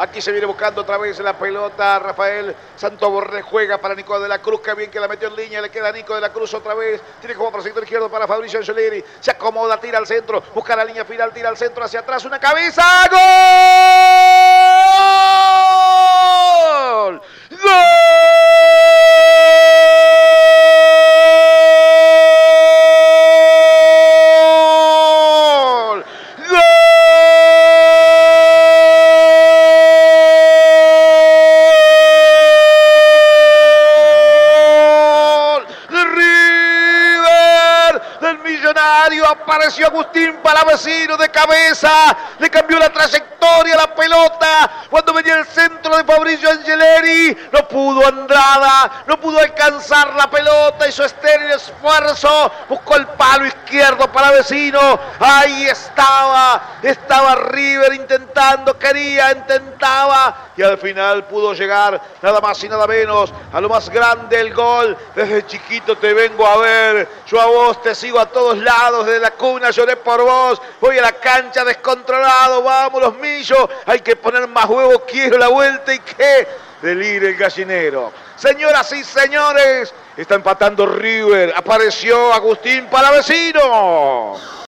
Aquí se viene buscando otra vez la pelota. Rafael Santoborré juega para Nico de la Cruz. Qué bien que la metió en línea. Le queda a Nico de la Cruz otra vez. Tiene como por el sector izquierdo para Fabricio Angeleri. Se acomoda, tira al centro. Busca la línea final, tira al centro hacia atrás. Una cabeza. ¡Gol! ¡Gol! Apareció Agustín Palavecino de cabeza, le cambió la trayectoria a la pelota cuando venía el centro de Fabricio Angeleri. No pudo Andrada, no pudo alcanzar la pelota, hizo estéril esfuerzo, buscó el palo izquierdo Palavecino. Ahí estaba River intentando, intentaba y al final pudo llegar nada más y nada menos a lo más grande, el gol. Desde chiquito te vengo a ver, yo a vos te sigo a todos lados, desde la cuna lloré por vos, voy a la cancha descontrolado, vamos los millos, hay que poner más huevos, quiero la vuelta y que delire el gallinero. Señoras y señores, está empatando River, apareció Agustín Palavecino.